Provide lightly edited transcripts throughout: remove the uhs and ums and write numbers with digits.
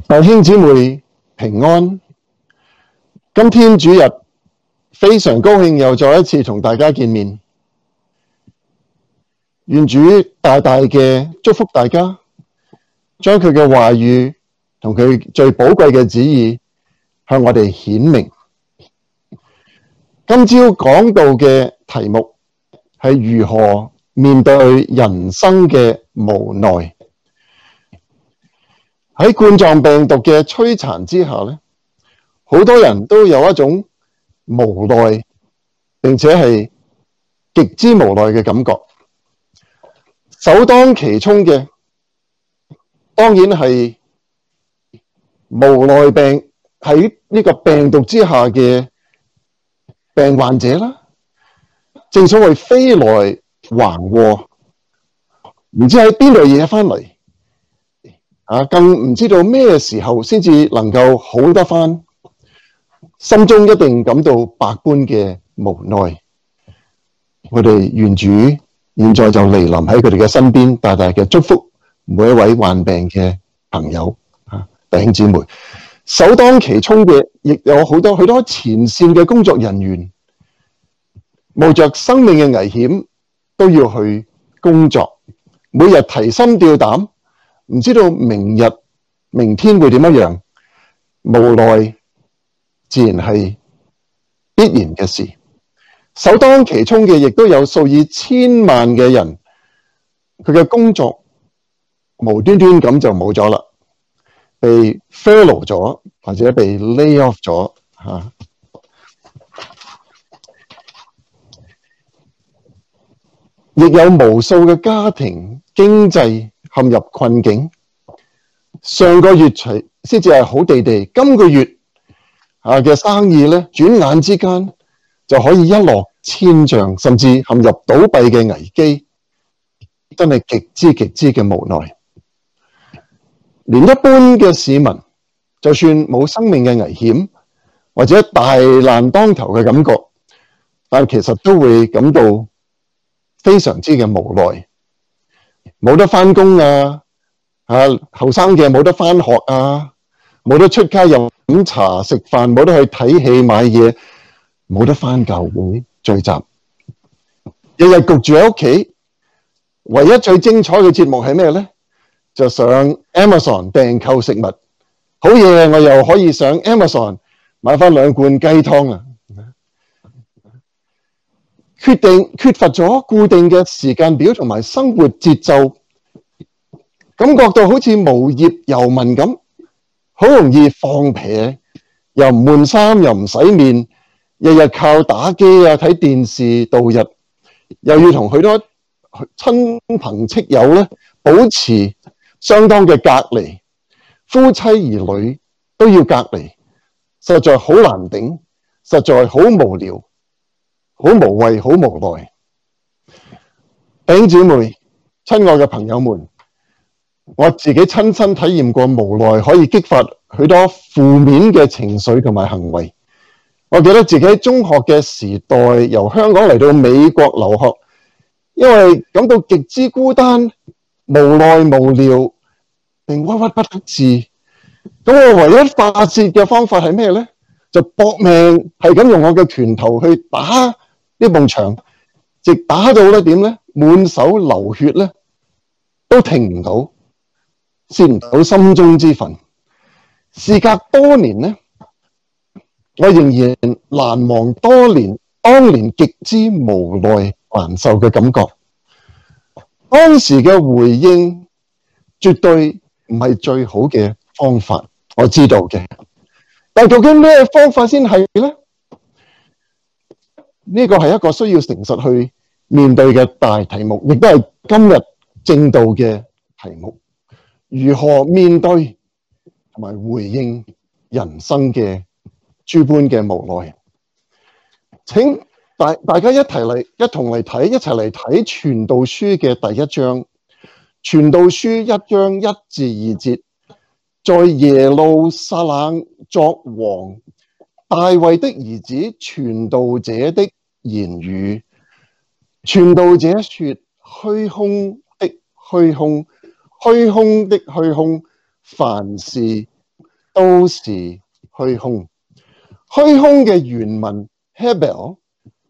弟兄姊妹平安，今天主日非常高興又再一次同大家見面，願主大大嘅祝福大家，將佢嘅話語同佢最寶貴嘅旨意向我哋顯明。今朝講到嘅題目係如何面對人生嘅無奈。喺冠狀病毒嘅摧殘之下呢，好多人都有一種無奈，並且係極之無奈嘅感覺。首當其衝嘅，當然係無奈病喺呢個病毒之下嘅病患者啦。正所謂飛來橫禍，唔知喺邊度惹返嚟。更唔知道咩時候先至能夠好得返，心中一定感到百般嘅無奈。我哋願主現在就嚟臨喺佢哋嘅身邊，大大嘅祝福每一位患病嘅朋友弟兄姊妹。首當其衝嘅，亦有好多前線嘅工作人員，冒着生命嘅危險都要去工作，每日提心吊膽。唔知道明天會點樣，無奈自然係必然嘅事。首當其衝嘅，亦都有數以千萬嘅人，佢嘅工作無端端咁就冇咗啦，被 furlough 咗或者被 lay off 咗亦有無數嘅家庭經濟陷入困境。上個月先至係好地地，今個月嘅生意咧，轉眼之間就可以一落千丈，甚至陷入倒閉嘅危機，真係極之嘅無奈。連一般嘅市民，就算冇生命嘅危險或者大難當頭嘅感覺，但其實都會感到非常之嘅無奈。冇得返工後生嘅冇得返學冇得出街飲茶食飯，冇得去睇戲買嘢，冇得返教會聚集，日日焗住喺屋企。唯一最精彩嘅節目係咩呢？就上 Amazon 訂購食物，好嘢！我又可以上 Amazon 買返2罐雞湯缺乏咗固定嘅時間表同埋生活節奏，感覺到好似無業遊民咁，好容易放屁，又唔換衫，又唔洗面，日日靠打機睇電視度日，又要同許多親朋戚友咧保持相當嘅隔離，夫妻兒女都要隔離，實在好難頂，實在好無聊，好無謂，好無奈。弟兄姊妹，親愛嘅朋友們，我自己親身體驗過無奈可以激發許多負面嘅情緒同埋行為。我記得自己喺中學嘅時代，由香港嚟到美國留學，因為感到極之孤單、無奈、無聊，並鬱鬱不得志。咁我唯一發洩嘅方法係咩呢？就搏命係咁用我嘅拳頭去打呢埲牆，直打到咧點咧，滿手流血咧，都停唔到，泄唔到心中之憤。事隔多年呢，我仍然難忘當年極之無奈難受嘅感覺。當時嘅回應絕對唔係最好嘅方法，我知道嘅。但究竟咩方法先係呢？呢個係一個需要誠實去面對嘅大題目，亦都係今日正道嘅題目。如何面對同埋回應人生嘅諸般嘅無奈？請大家一同嚟睇，一齊嚟睇《傳道書》嘅第1章。《傳道書》1章1至2節，在耶路撒冷作王，大衛的兒子傳道者的言語。傳道者說：虛空的虛空，虛空的虛空，凡事都是虛空。虛空嘅原文 Hebel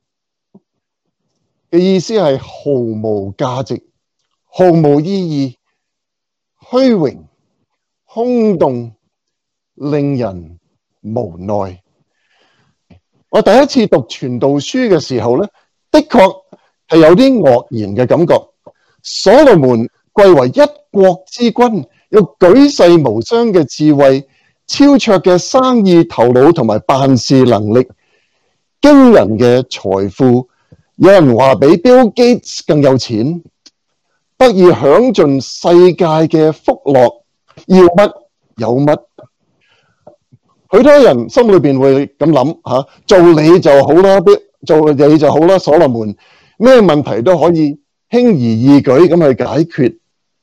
嘅意思係毫無價值、毫無意義、虛榮、空洞、令人無奈。我第一次讀傳道書嘅時候咧，的確係有啲愕然嘅感覺。所羅門貴為一國之君，有舉世無雙嘅智慧、超卓嘅生意頭腦同埋辦事能力、驚人嘅財富。有人話比 Bill Gates 更有錢，得以享盡世界嘅福樂，要乜有乜。許多人心裏邊會咁諗，做你就好啦，做你就好啦。所羅門咩問題都可以輕而易舉咁去解決，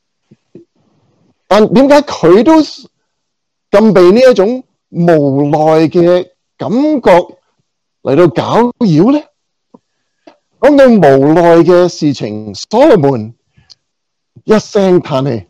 但點解佢都咁被呢一種無奈嘅感覺嚟到攪擾呢？講到無奈嘅事情，所羅門一聲嘆氣，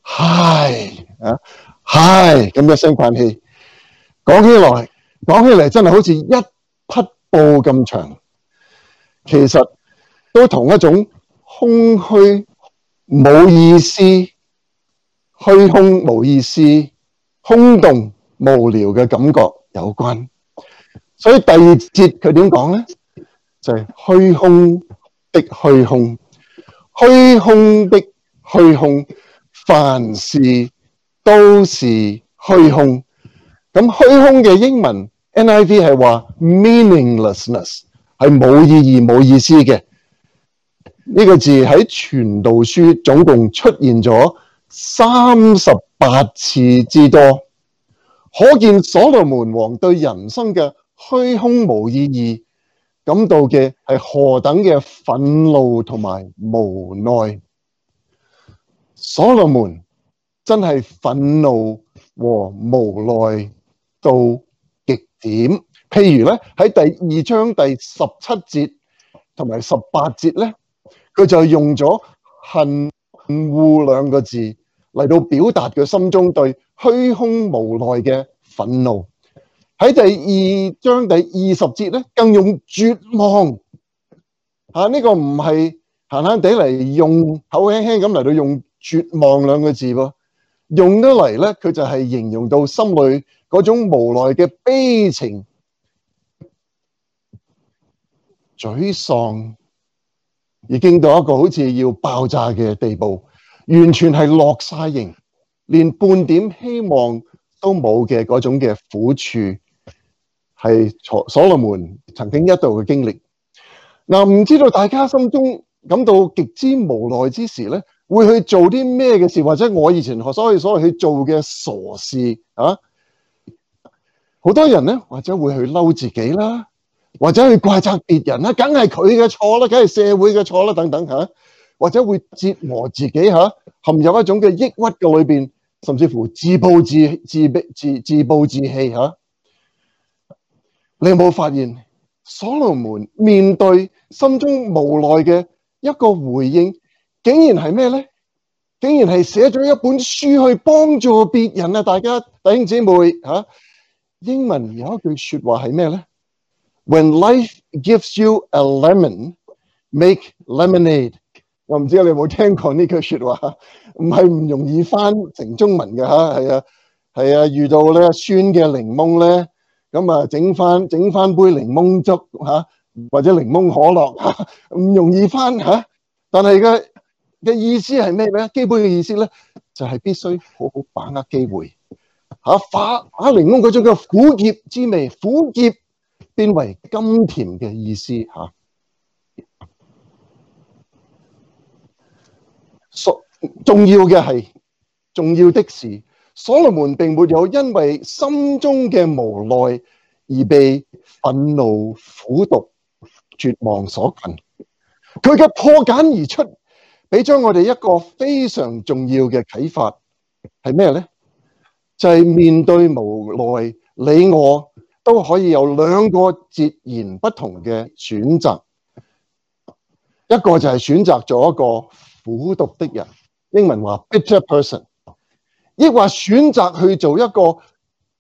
唉咁一聲嘆氣，講起嚟真係好似一匹布咁長，其實都同一種空虛冇意思、虛空冇意思、空洞無聊嘅感覺有關。所以第二節佢點講呢？就係虛空的虛空，虛空的虛空，凡事都是虛空。咁虛空嘅英文 NIV 係話 meaninglessness， 係冇意義冇意思嘅。呢個字喺傳道書總共出現咗38次之多，可見所羅門王對人生嘅虛空無意義感到嘅係何等嘅憤怒同埋無奈。所羅門真係憤怒和無奈到極點。譬如咧喺第2章第17節同埋18節咧，佢就用咗恨惡2個字嚟到表達佢心中對虛空無奈嘅憤怒。喺第2章第20節咧，更用絕望。呢個唔係閒閒地嚟用口輕輕咁嚟到用絕望2個字噃，用得嚟咧，佢就係形容到心裏嗰種無奈嘅悲情、沮喪，已經到一個好似要爆炸嘅地步，完全係落晒形，連半點希望都冇嘅嗰種嘅苦處。係所羅門曾經一度嘅經歷。唔知道大家心中感到極之無奈之時咧，會去做啲咩嘅事，或者我以前所謂去做嘅傻事啊？好多人咧，或者會去嬲自己啦，或者去怪責別人啦，梗係佢嘅錯啦，梗係社會嘅錯啦，等等吓，或者會折磨自己吓，陷入一種嘅抑鬱嘅裏邊，甚至乎自暴自棄吓。你有冇發現所羅門面對心中無奈嘅一個回應，竟然係咩呢？竟然係寫咗一本書去幫助別人啊！大家弟兄姊妹吓，英文有一句說話係咩呢？ When life gives you a lemon, make lemonade。 我唔知你有冇聽過呢句說話，唔係唔容易翻成中文嘅吓，係啊，遇到咧酸嘅檸檬咧。咁啊，整翻杯檸檬汁吓，或者檸檬可樂吓，唔容易翻吓。但係嘅意思係咩咧？基本嘅意思咧，就係必須好好把握機會吓，把檸檬嗰種嘅苦澀之味，苦澀變為甘甜嘅意思吓。重要的是，所羅門並沒有因為心中嘅無奈而被憤怒、苦毒、絕望所困。佢嘅破繭而出，俾咗我哋一個非常重要嘅啟發，係咩呢？就係面對無奈，你我都可以有2個截然不同嘅選擇。一個就係選擇咗一個苦毒的人，英文話 bitter person。亦或選擇去做一個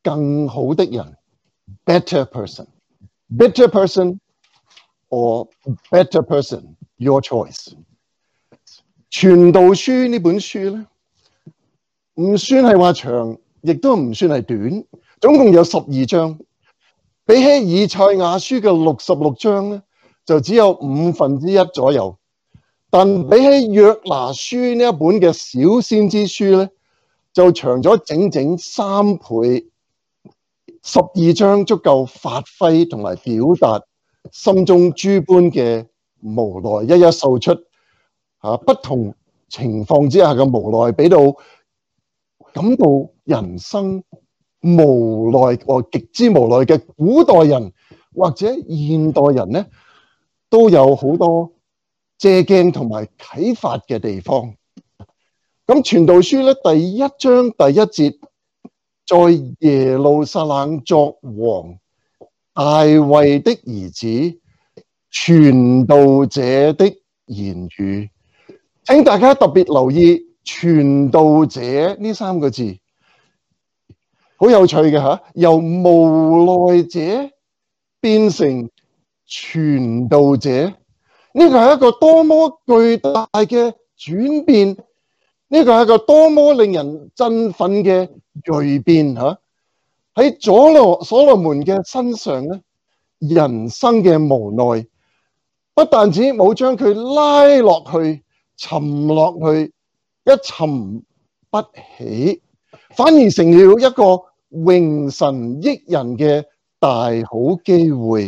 更好的人 ，better person。better person or better person, your choice。傳道書呢本書咧，唔算係話長，亦都唔算係短，總共有12章。比起以賽亞書嘅66章咧，就只有1/5左右。但比起約拿書呢一本嘅小先知書咧，就長咗整整3倍。12章足夠發揮同埋表達心中諸般嘅無奈，一一數出不同情況之下嘅無奈，俾到感到人生無奈或極之無奈嘅古代人或者現代人呢，都有好多借鏡同埋啟發嘅地方。咁傳道書咧，第1章第1節，在耶路撒冷作王，大衛的兒子，傳道者的言語。請大家特別留意傳道者呢3個字，好有趣嘅吓，由無奈者變成傳道者，呢個係一個多麼巨大嘅轉變，呢個係一個多麼令人振奮嘅蛻變吓。喺所羅門嘅身上咧，人生嘅無奈不但止冇將佢拉落去沉落去一沉不起，反而成了一個榮神益人嘅大好機會。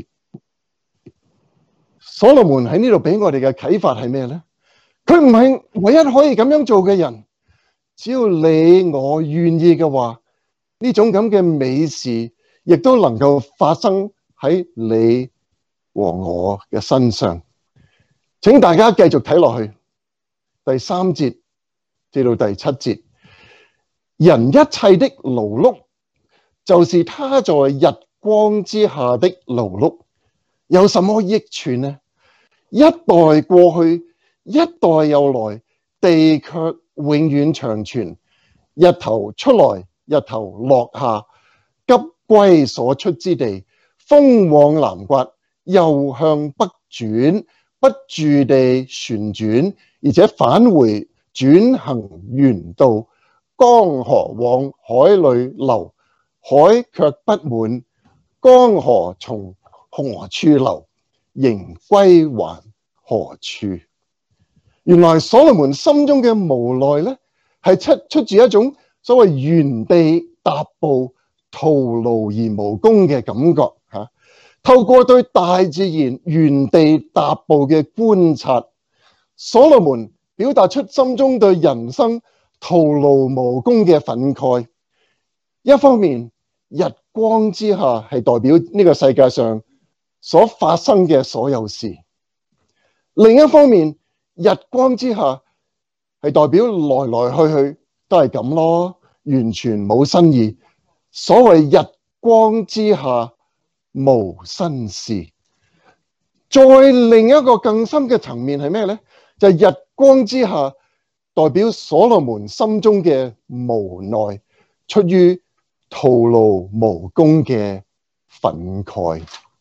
所羅門喺呢度俾我哋嘅啟發係咩呢？佢唔係唯一可以咁樣做嘅人，只要你我願意嘅話，呢種咁嘅美事亦都能夠發生喺你和我嘅身上。請大家繼續睇落去，第3節至到第7節，人一切的勞碌，就是他在日光之下的勞碌，有什麼益處呢？一代過去，一代又來，地卻永遠長存。日頭出來，日頭落下，急歸所出之地。風往南刮，又向北轉，不住地旋轉，而且返回轉行原道。江河往海裏流，海卻不滿；江河從何處流，仍歸還何處？原來所羅門心中嘅無奈呢，係出自一種所謂原地踏步、徒勞而無功嘅感覺吓。透過對大自然原地踏步嘅觀察，所羅門表達出心中對人生徒勞無功嘅憤慨。一方面，日光之下係代表呢個世界上所發生嘅所有事；另一方面，日光之下係代表來來去去都係咁咯，完全冇新意。所謂日光之下無新事。再另一個更深嘅層面係咩呢？就係日光之下代表所羅門心中嘅無奈，出於徒勞無功嘅憤慨。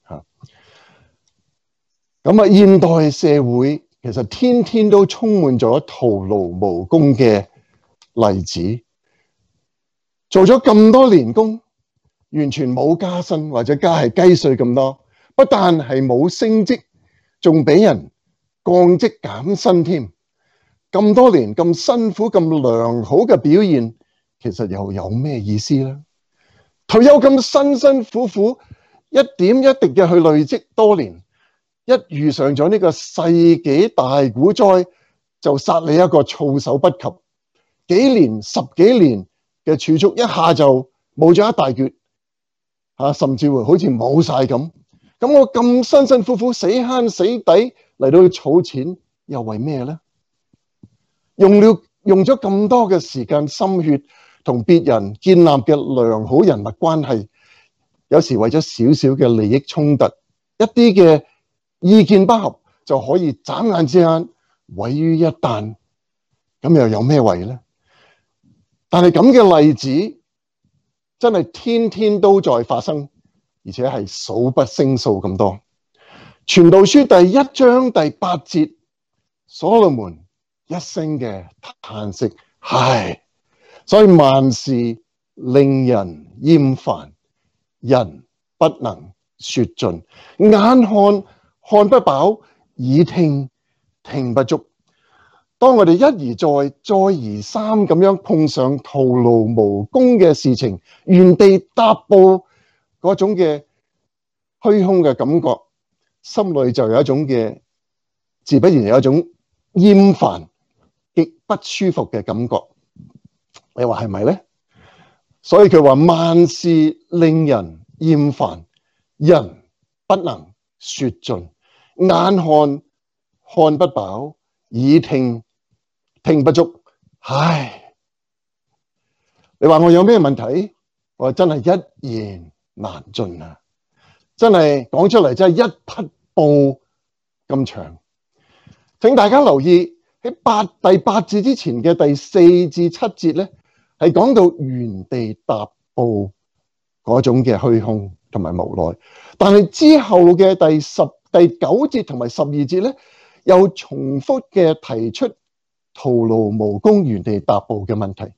咁啊，現代社會其實天天都充滿咗徒勞無功嘅例子。做咗咁多年工，完全冇加薪或者加係雞碎咁多，不但係冇升職，仲俾人降職減薪添。咁多年咁辛苦咁良好嘅表現，其實又有咩意思呢？退休咁辛辛苦苦，一點一滴嘅去累積多年，一遇上咗呢個世紀大股災，就殺你一個措手不及。幾年10幾年嘅儲蓄一下就冇咗一大橛，甚至乎好似冇晒咁。咁我咁辛辛苦苦死慳死抵嚟到儲錢，又為咩呢？用咗咁多嘅時間心血同別人建立嘅良好人物關係，有時為咗少少嘅利益衝突，一啲嘅意見不合，就可以眨眼之間毀於一旦，咁又有咩為呢？但係咁嘅例子真係天天都在發生，而且係數不勝數咁多。傳道書第1章第8節，所羅門一聲嘅嘆息，唉，所以萬事令人厭煩，人不能說盡，眼看看不飽，耳聽聽不足。當我哋一而再、再而三咁樣碰上徒勞無功嘅事情，原地踏步嗰種嘅虛空嘅感覺，心裏就有一種嘅自不然有一種厭煩、極不舒服嘅感覺。你話係咪呢？所以佢話萬事令人厭煩，人不能說盡，眼看看不飽，耳聽聽不足。唉，你話我有咩問題？我真係一言難盡啊！真係講出嚟真係一匹布咁長。請大家留意喺第8節之前嘅第4至7節咧，係講到原地踏步嗰種嘅虛空同埋無奈。但係之後嘅第9節同埋12節咧，又重複嘅提出徒勞無功、原地踏步嘅問題。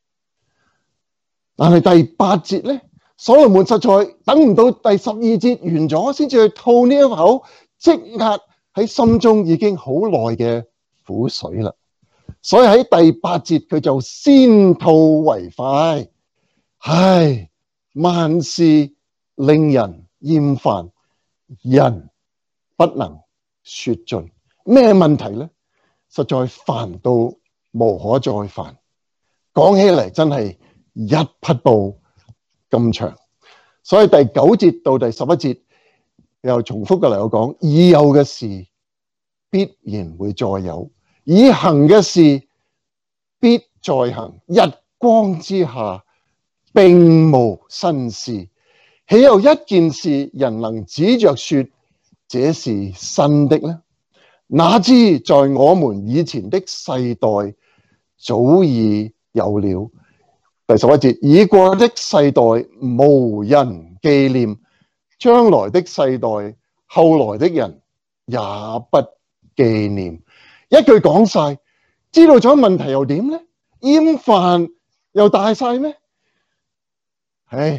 但係第8節咧，所羅門實在等唔到第12節完咗，先至去吐呢一口積壓喺心中已經好耐嘅苦水啦。所以喺第8節佢就先吐為快。唉，萬事令人厭煩，人不能說盡。咩問題呢？實在煩到無可再煩。講起嚟真係一匹布咁長。所以第9節到第11節又重複嘅嚟我講，已有嘅事必然會再有，已行嘅事必再行。日光之下並無新事，豈有一件事人能指着說這是新的呢？哪知在我們以前的世代早已有了。第11節，已過的世代無人紀念，將來的世代後來的人也不紀念。一句講晒，知道咗問題又點呢？厭煩又大晒咩？唉，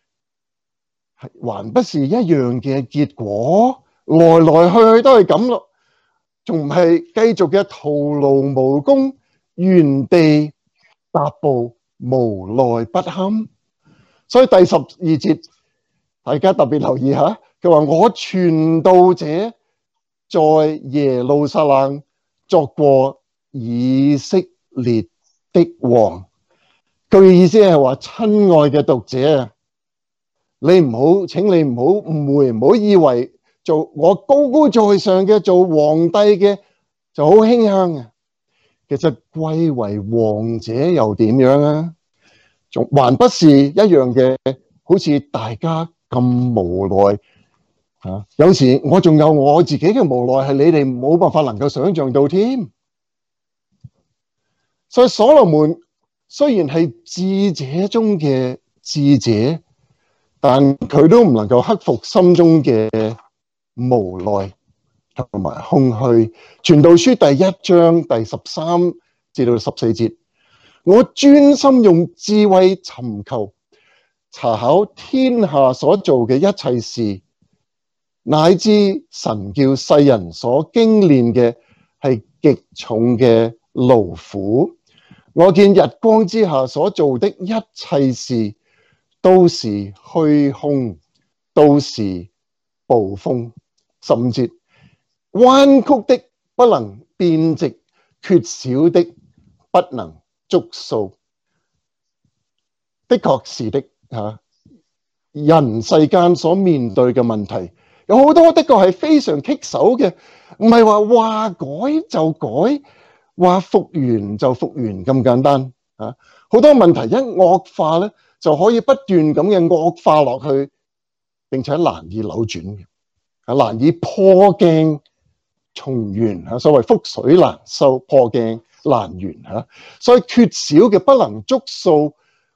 還不是一樣嘅結果，來來去去都係咁咯，仲唔係繼續嘅徒勞無功、原地踏步、無奈不堪。所以第12節大家特別留意下，佢話我傳道者在耶路撒冷作過以色列的王。佢嘅意思係話，親愛嘅讀者啊，請你唔好誤會，唔好以為做我高高在上嘅做皇帝嘅就好輕香啊。其實貴為王者又點樣啊？仲還不是一樣嘅，好似大家咁無奈啊！有時我仲有我自己嘅無奈，係你哋冇辦法能夠想象到添。所以所羅門雖然係智者中嘅智者，但佢都唔能夠克服心中嘅無奈同埋空虛。傳道書第1章第13至到14節，我專心用智慧尋求查考天下所做嘅一切事，乃知神叫世人所經練嘅係極重嘅勞苦。我見日光之下所做的一切事都是虛空，都是捕風。15節，彎曲的不能變直，缺少的不能足數。的確是的，人世間所面對嘅問題有好多的確係非常棘手嘅，唔係話改就改，話復原就復原咁簡單。好多問題一惡化咧，就可以不斷咁嘅惡化落去，並且難以扭轉嘅，難以破鏡重圓。所謂覆水難收，破鏡難圓。所以缺少嘅不能足數，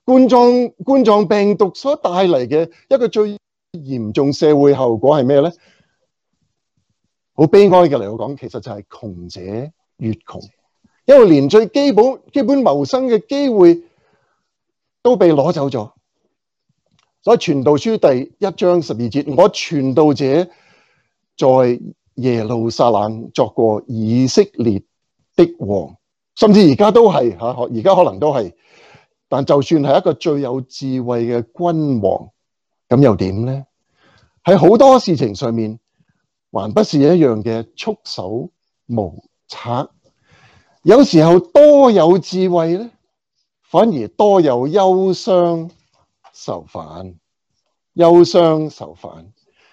冠狀病毒所帶嚟嘅一個最嚴重社會後果係咩咧？好悲哀嘅嚟講，其實就係窮者越窮，因為連最基本謀生嘅機會都被攞走咗。所以傳道書第1章12節，我傳道者在耶路撒冷作過以色列的王，甚至而家都係吓，而家可能都係。但就算係一個最有智慧嘅君王，咁又點呢？喺好多事情上面，還不是一樣嘅束手無策。有時候多有智慧咧，反而多有憂傷愁煩。憂傷愁煩，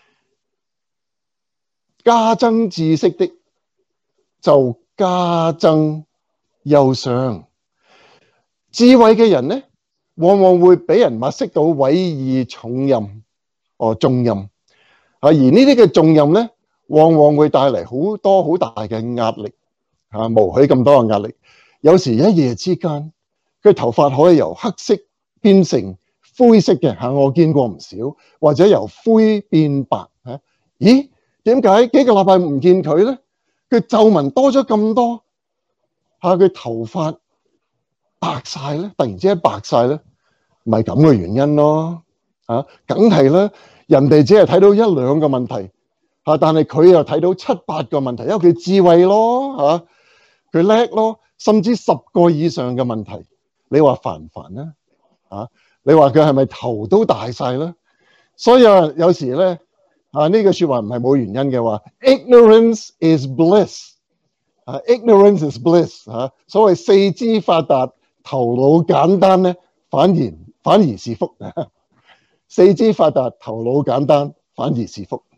加增知識的就加增憂傷。智慧嘅人呢，往往會俾人物色到委以重任，重任。而呢啲嘅重任呢，往往會帶嚟好多好大嘅壓力，無許咁多嘅壓力。有時一夜之間，佢頭髮可以由黑色變成灰色嘅，我見過唔少，或者由灰變白。咦？點解幾個禮拜唔見佢咧？佢皺紋多咗咁多，佢頭髮白晒咧，突然之間白晒咧，唔係咁嘅原因咯。梗係啦，人哋只係睇到1、2個問題，但係佢又睇到7、8個問題，因為佢智慧咯，佢叻咯，甚至10個以上嘅問題。你話煩唔煩咧？你話佢係咪頭都大晒咧？所以有時咧，呢句說話唔係冇原因嘅話 ，ignorance is bliss，ignorance is bliss，所謂四肢發達、頭腦簡單咧，反而是福。四肢發達、頭腦簡單，反而是福。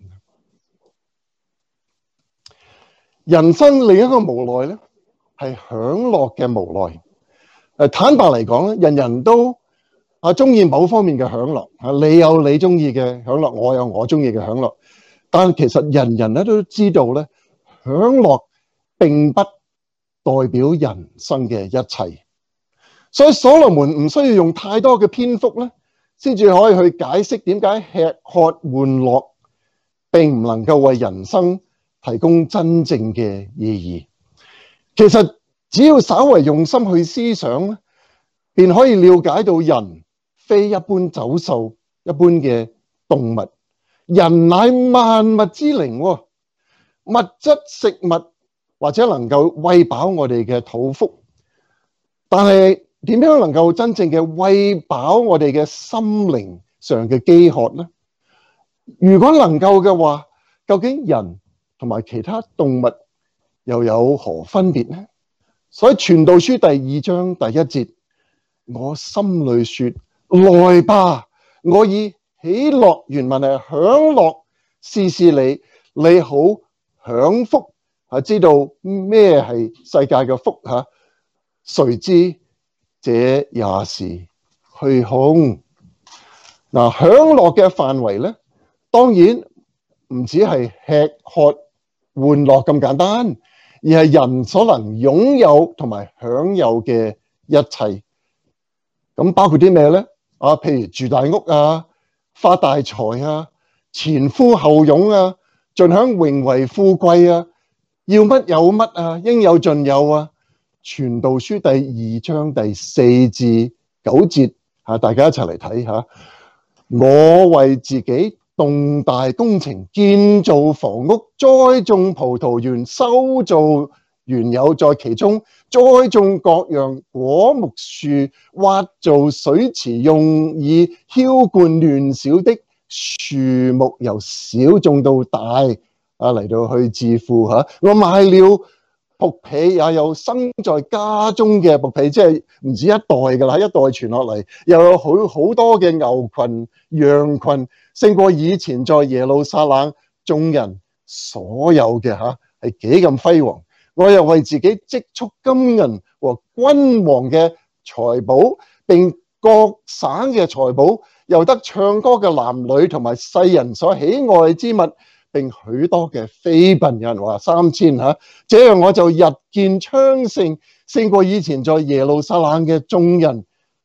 人生另一個無奈咧，係享樂嘅無奈。坦白嚟講咧，人人都中意某方面嘅享樂，你有你中意嘅享樂，我有我中意嘅享樂。但其實人人咧都知道咧，享樂並不代表人生嘅一切。所以所羅門唔需要用太多嘅篇幅咧，先至可以去解釋點解吃喝玩樂並唔能夠為人生提供真正嘅意義。其實只要稍為用心去思想咧，便可以了解到人非一般走獸，一般嘅動物，人乃萬物之靈，物質食物或者能夠餵飽我哋嘅肚腹，但係點樣能夠真正嘅餵飽我哋嘅心靈上嘅飢渴呢？如果能夠嘅話，究竟人同埋其他動物又有何分別呢？所以傳道書第2章第1節，我心裏說，來吧，我以喜樂，原文係享樂，試試你好享福，知道咩係世界嘅福吓？誰知這也是虛空。享樂嘅範圍咧，當然唔止係吃喝玩樂咁簡單，而係人所能擁有同埋享有嘅一切。咁包括啲咩咧？譬如住大屋啊，發大財啊，前呼後擁啊，盡享榮華富貴啊，要乜有乜啊，應有盡有啊。傳道書第2章第4至9節，大家一齊嚟睇下。我為自己動大工程，建造房屋，栽種葡萄園，修造園囿，在其中栽種各樣果木樹，挖造水池，用以澆灌亂小的樹木，由小種到大，嚟到去致富。我買了僕婢，也有生在家中嘅僕婢，即係唔止一代噶啦，一代傳落嚟，又有好多嘅牛群、羊群，勝過以前在耶路撒冷眾人所有嘅，係幾咁輝煌。我又為自己積蓄金銀和君王嘅財寶，並各省嘅財寶，又得唱歌嘅男女同埋世人所喜愛之物，並許多嘅妃嬪，有人話3000，這樣我就日見昌盛，勝過以前在耶路撒冷嘅眾人。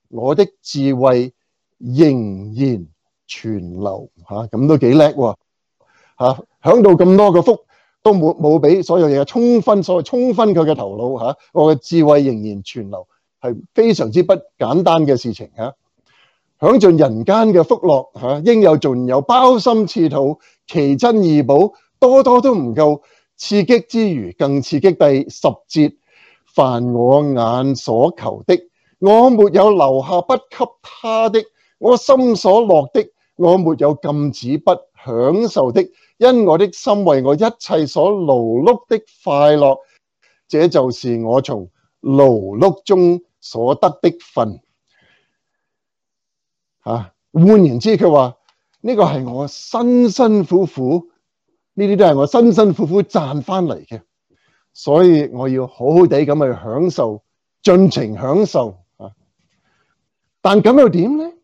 我的智慧仍然存留。咁都幾叻喎。響到咁多個福都冇俾所有嘢沖昏佢嘅頭腦。我嘅智慧仍然存留，係非常之不簡單嘅事情。享盡人間嘅福樂，應有盡有，鮑參翅肚，奇珍異寶多多都唔夠。刺激之餘更刺激。第10節，凡我眼所求的，我沒有留下不給他的；我心所樂的，我沒有禁止不享受的。因我的心為我一切所勞碌的快樂，這就是我從勞碌中所得的份。換言之，佢話呢個係我辛辛苦苦，呢啲都係我辛辛苦苦賺翻嚟嘅，所以我要好好地咁去享受，盡情享受。但咁又點呢？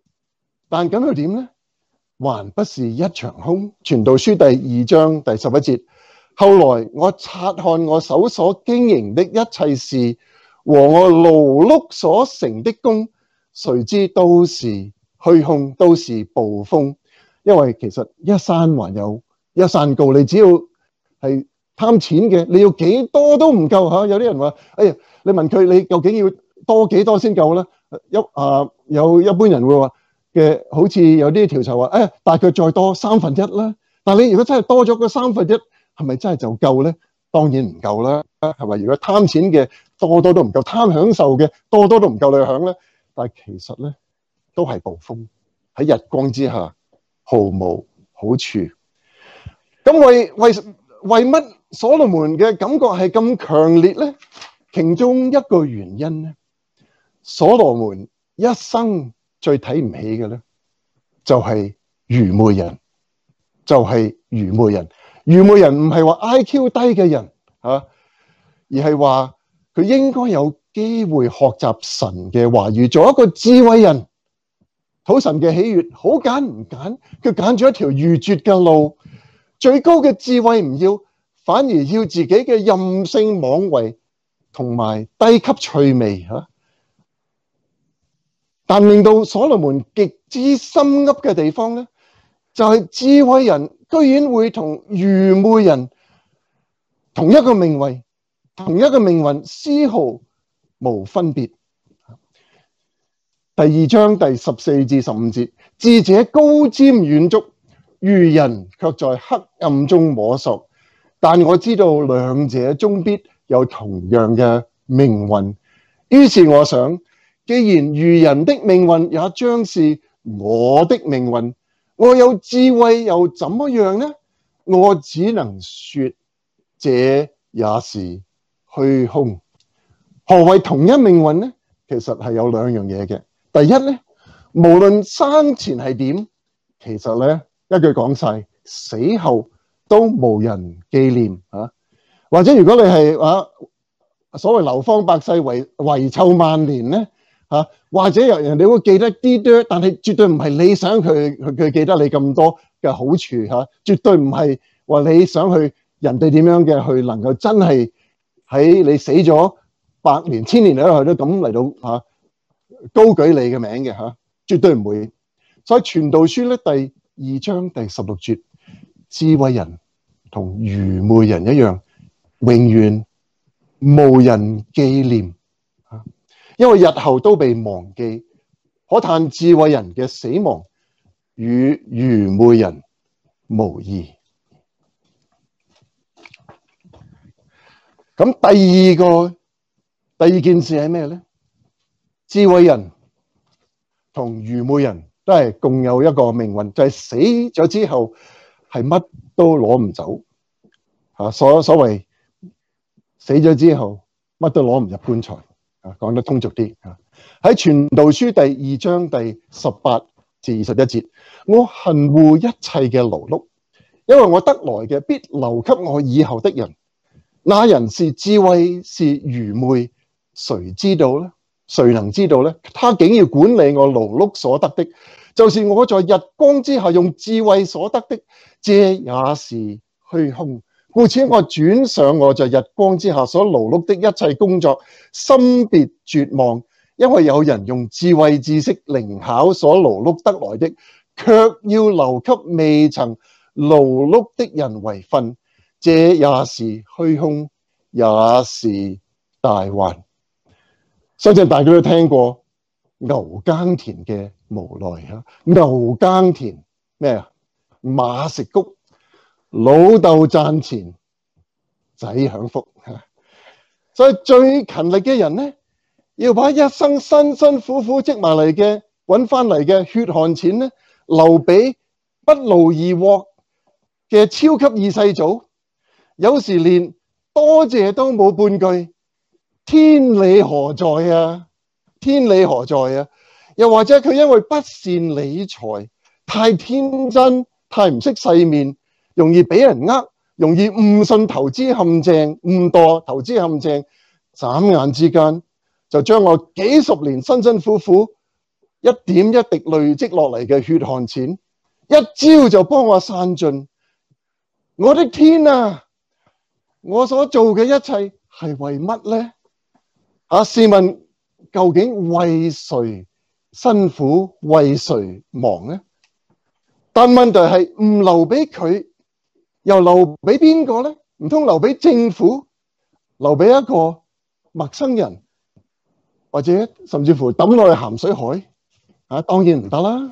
還不是一場空。傳道書第2章第11節，後來我察看我手所經營的一切事和我勞碌所成的功，誰知都是虛空，都是捕風。因為其實一山還有一山高，你只要係貪錢嘅，你要幾多都唔夠。有啲人話，哎呀，你問佢你究竟要多幾多先夠呢？有一般人會話嘅，好似有啲調查話，大概再多1/3啦。但你如果真係多咗個1/3，係咪真係就夠呢？當然唔夠啦，係咪？如果貪錢嘅多多都唔夠，貪享受嘅多多都唔夠你享呢？但係其實呢，都係捕風，喺日光之下毫無好處。咁為乜所羅門嘅感覺係咁強烈呢？其中一個原因呢，所羅門一生最睇唔起嘅呢，就係愚昧人。愚昧人唔係話 IQ 低嘅人，而係話佢應該有機會學習神嘅話語，做一個智慧人，討神嘅喜悅。好揀唔揀，佢揀咗一條愚拙嘅路，最高嘅智慧唔要，反而要自己嘅任性妄為同埋低級趣味。但令到所羅門極之心噏嘅地方呢，就係智慧人居然會同愚昧人同一個命運，絲毫無分別。第2章第14至15節，智者高瞻遠矚，愚人卻在黑暗中摸索。但我知道兩者終必有同樣嘅命運。於是我想，既然愚人的命運也將是我的命運，我有智慧又怎麼樣呢？我只能說，這也是虛空。何謂同一命運呢？其實係有兩樣嘢嘅。第一呢，無論生前係點，其實呢，一句講晒，死後都無人紀念。或者如果你係所謂流芳百世、遺臭萬年呢，或者人哋會記得啲多，但係絕對唔係你想佢記得你咁多嘅好處。絕對唔係話你想去人哋點樣嘅去能夠真係喺你死咗100年、1000年嚟都咁嚟到高舉你嘅名嘅。絕對唔會。所以傳道書咧第2章第16節，智慧人同愚昧人一樣，永遠無人紀念。因為日後都被忘記，可嘆智慧人嘅死亡與愚昧人無異。咁第二件事係咩呢？智慧人同愚昧人都係共有一個命運，就係死咗之後係乜都攞唔走。所謂死咗之後乜都攞唔入棺材。講得通俗啲，喺傳道書第2章第18至21節，我恨惡一切嘅勞碌，因為我得來嘅必留給我以後的人。那人是智慧是愚昧，誰知道呢？誰能知道呢？他竟要管理我勞碌所得的，就是我在日光之下用智慧所得的，這也是虛空。故此我轉上我在日光之下所勞碌的一切工作，心別絕望， 因為有人用智慧、知識、靈巧所勞碌得來的，卻要留給未曾勞碌的人為分，這也是虛空，也是大患。相信大家都聽過牛耕田嘅無奈啊！牛耕田咩啊？馬食谷，老豆賺錢，仔享福。所以最勤力嘅人呢，要把一生辛辛苦苦積埋嚟嘅、揾翻嚟嘅血汗錢呢，留俾不勞而獲嘅超級二世祖。有時連多謝都冇半句，天理何在啊？天理何在啊？又或者佢因為不善理財，太天真，太唔識世面，容易俾人呃，容易誤信投資陷阱，誤墮投資陷阱，眨眼之間就將我幾十年辛辛苦苦一點一滴累積落嚟嘅血汗錢，一朝就幫我散盡。我的天啊！我所做嘅一切係為乜呢？試問究竟為誰辛苦，為誰忙呢？但問題係唔留俾佢，又留俾邊個呢？唔通留俾政府，留俾一個陌生人，或者甚至乎抌落去鹹水海？當然唔得啦，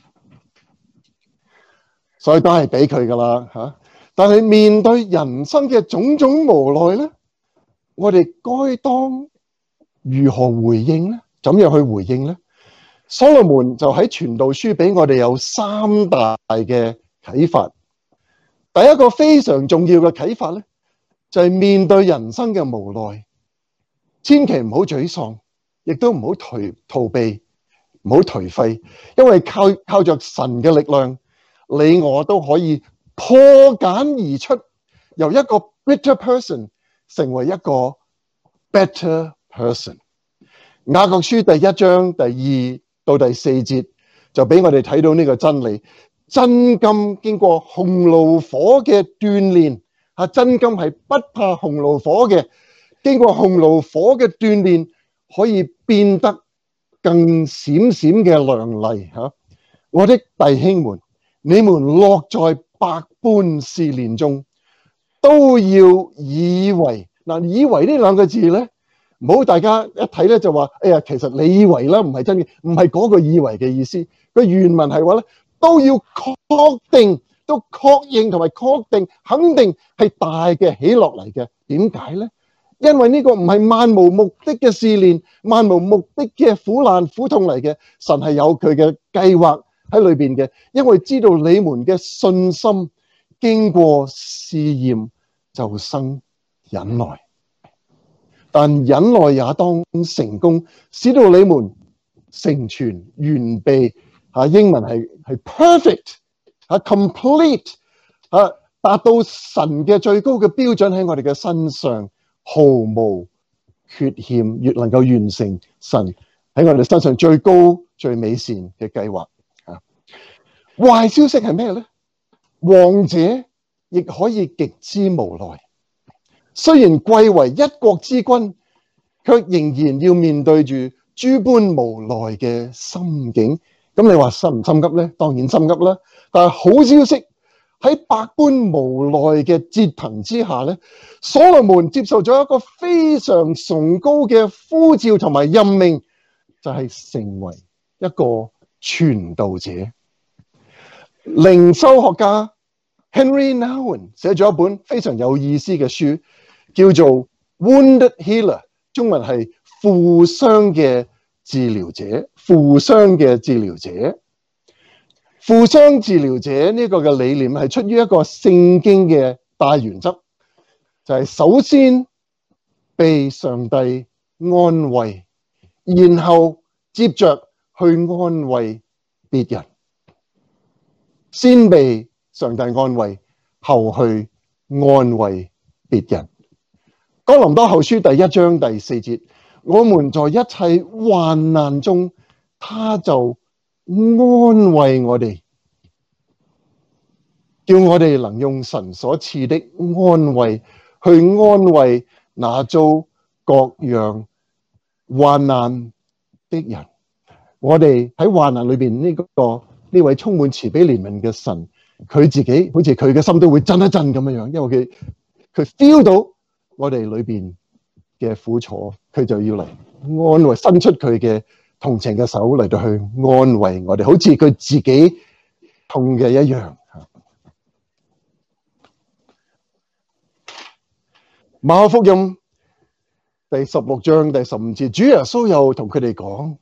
所以都係俾佢噶啦。但係面對人生嘅種種無奈呢，我哋該當如何回應呢？怎樣去回應呢？所羅門就喺傳道書俾我哋有三大嘅啟發。第一個非常重要嘅啟發呢，就係面對人生嘅無奈，千祈唔好沮喪，亦都唔好逃避，唔好頹廢，因為靠着神嘅力量，你我都可以破繭而出，由一個 bitter person 成為一個 better person。雅各書第一章第2到第4節就俾我哋睇到呢個真理。真金經過紅爐火嘅鍛煉，真金係不怕紅爐火嘅，經過紅爐火嘅鍛煉，可以變得更閃閃嘅亮麗。我的弟兄們，你們落在百般試煉中，都要以為。以為呢兩個字呢，唔好大家一睇咧就話，哎呀，其實你以為啦，唔係真嘅，唔係嗰個以為嘅意思。個原文係話咧，都要確定，都確認同埋確定，肯定係大嘅喜樂嚟嘅。點解咧？因為呢個唔係漫無目的嘅試煉，漫無目的嘅苦難苦痛嚟嘅。神係有佢嘅計劃喺裏邊嘅，因為知道你們嘅信心經過試驗就生忍耐，但忍耐也當成功，使到你們成全完備。英文係 perfect，complete，達到神嘅最高嘅標準喺我哋嘅身上，毫無缺陷，越能夠完成神喺我哋身上最高最美善嘅計劃。壞消息係咩呢？王者亦可以極之無奈，雖然貴為一國之君，卻仍然要面對住諸般無奈嘅心境。咁你話心唔心急呢？當然心急啦。但係好消息，喺百般無奈嘅折騰之下呢，所羅門接受咗一個非常崇高嘅呼召同埋任命，就係成為一個傳道者。靈修學家 Henry Nouwen 寫咗一本非常有意思嘅書，叫做 Wounded Healer， 中文係負傷嘅治療者。負傷嘅治療者，負傷治療者呢個嘅理念係出於一個聖經嘅大原則，就係首先被上帝安慰，然後接着去安慰別人。先被上帝安慰，後去安慰別人。哥林多後書第1章第4節，我們在一切患難中，他就安慰我哋，叫我哋能用神所賜的安慰去安慰那遭各樣患難的人。我哋喺患難裏邊呢位充滿慈悲憐憫嘅神，佢自己好似佢嘅心都會震一震咁樣，因為佢 feel 到我哋裏邊嘅苦楚，佢就要嚟安慰，伸出佢嘅同情嘅手嚟到去安慰我哋，好似佢自己痛嘅一樣。馬可福音第16章第15節，主耶穌又同佢哋講，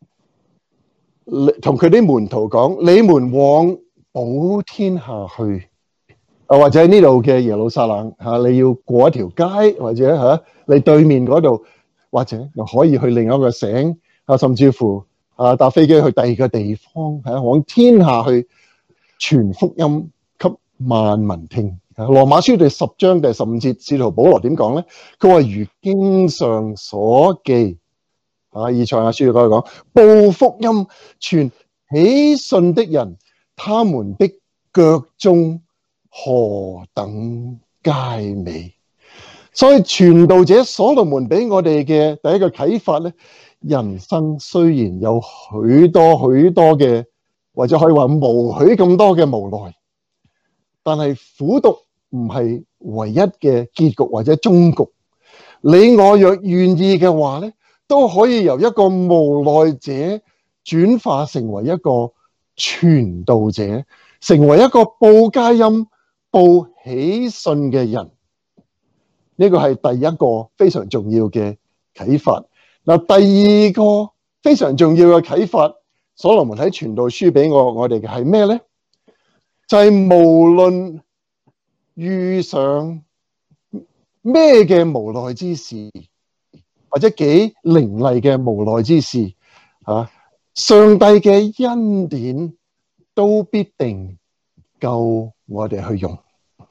同佢啲門徒講：你們往普天下去，或者喺呢度嘅耶路撒冷你要過一條街，或者你對面嗰度，或者又可以去另一個省甚至乎搭飛機去第二個地方往天下去傳福音給萬民聽。羅馬書第10章第15節，使徒保羅點講咧？佢話如經上所記，以賽亞書嗰度講，報福音傳喜信的人，他們的腳蹤何等佳美。所以傳道者所羅門俾我哋嘅第一個啟發咧，人生雖然有許多嘅，或者可以話無許咁多嘅無奈，但係苦毒唔係唯一嘅結局或者終局。你我若願意嘅話咧，都可以由一個無奈者轉化成為一個傳道者，成為一個報佳音、報喜訊嘅人。呢個係第一個非常重要嘅啟發。第二個非常重要嘅啟發，所羅門喺傳道書俾我哋嘅係咩咧？就係無論遇上咩嘅無奈之事，或者幾凌厲嘅無奈之事，上帝嘅恩典都必定夠我哋去用。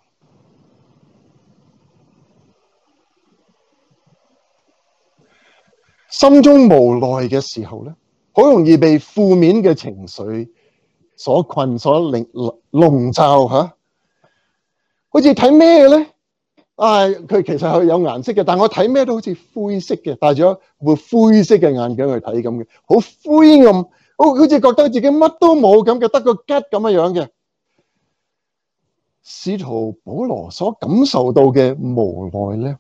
心中無奈嘅時候咧，好容易被負面嘅情緒所困、所籠罩好似睇咩咧？佢其實係有顏色嘅，但我睇咩都好似灰色嘅，戴咗副灰色嘅眼鏡去睇咁嘅，好灰暗，好似覺得自己乜都冇咁嘅，得個吉咁樣嘅。使徒保羅所感受到嘅無奈咧，